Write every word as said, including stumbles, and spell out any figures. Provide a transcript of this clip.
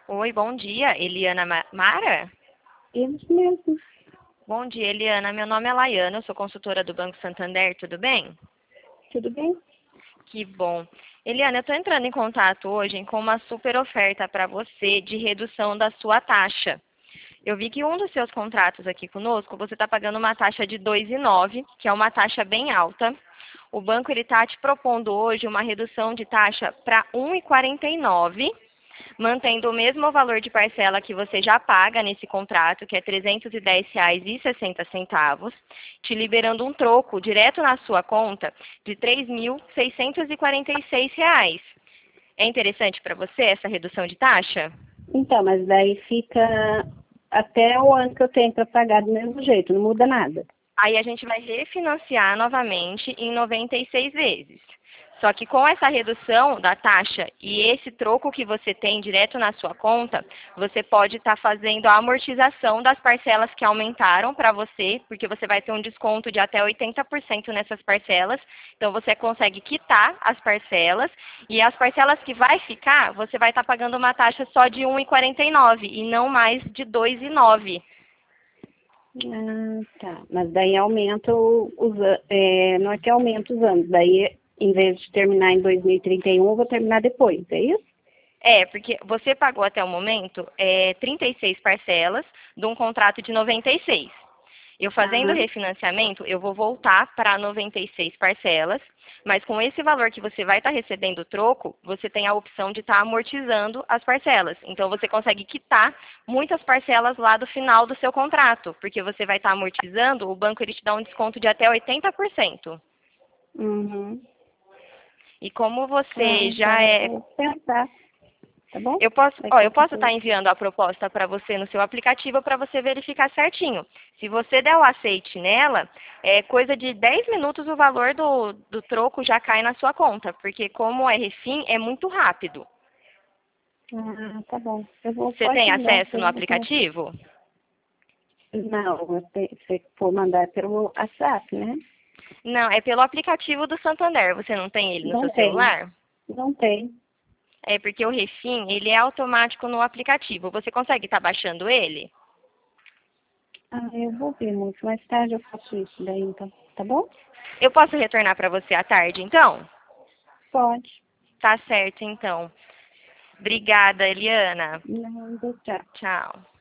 Oi, bom dia, Eliana Ma- Mara? Eles mesmos. Bom dia, Eliana. Meu nome é Laiana, eu sou consultora do Banco Santander, tudo bem? Tudo bem? Que bom. Eliana, eu estou entrando em contato hoje com uma super oferta para você de redução da sua taxa. Eu vi que um dos seus contratos aqui conosco, você está pagando uma taxa de dois vírgula nove, que é uma taxa bem alta. O banco está te propondo hoje uma redução de taxa para um vírgula quarenta e nove, mantendo o mesmo valor de parcela que você já paga nesse contrato, que é trezentos e dez reais e sessenta centavos, te liberando um troco direto na sua conta de três mil seiscentos e quarenta e seis reais. É interessante para você essa redução de taxa? Então, mas daí fica até o ano que eu tenho para pagar do mesmo jeito, não muda nada. Aí a gente vai refinanciar novamente em noventa e seis vezes. Só que com essa redução da taxa e esse troco que você tem direto na sua conta, você pode estar fazendo a amortização das parcelas que aumentaram para você, porque você vai ter um desconto de até oitenta por cento nessas parcelas. Então você consegue quitar as parcelas e as parcelas que vai ficar, você vai estar pagando uma taxa só de um vírgula quarenta e nove e não mais de dois vírgula nove. Ah, tá. Mas daí aumenta o- os an- é, não é que aumenta os anos, daí em vez de terminar em dois mil e trinta e um, eu vou terminar depois, é isso? É, porque você pagou até o momento é, trinta e seis parcelas de um contrato de noventa e seis. Eu fazendo o Aham. refinanciamento, eu vou voltar para noventa e seis parcelas, mas com esse valor que você vai estar recebendo o troco, você tem a opção de estar amortizando as parcelas. Então você consegue quitar muitas parcelas lá do final do seu contrato, porque você vai estar amortizando, o banco ele te dá um desconto de até oitenta por cento. Uhum. E como Ah, você já então eu é vou pensar, tá bom? Eu posso, ó, Daqui a eu posso pouco estar eu... enviando a proposta para você no seu aplicativo para você verificar certinho. Se você der o aceite nela, é coisa de dez minutos o valor do, do troco já cai na sua conta, porque como é refim, é muito rápido. Ah, tá bom. Eu vou, Você pode tem mandar, acesso no eu vou... aplicativo? Não, você se for mandar pelo WhatsApp, né? Não, é pelo aplicativo do Santander. Você não tem ele no Não seu tem, celular? não tem. É porque o refim, ele é automático no aplicativo. Você consegue estar baixando ele? Ah, eu vou ver, moço. Mais tarde eu faço isso daí, então. Tá bom? Eu posso retornar para você à tarde, então? Pode. Tá certo, então. Obrigada, Eliana. Não, deixa. Tchau.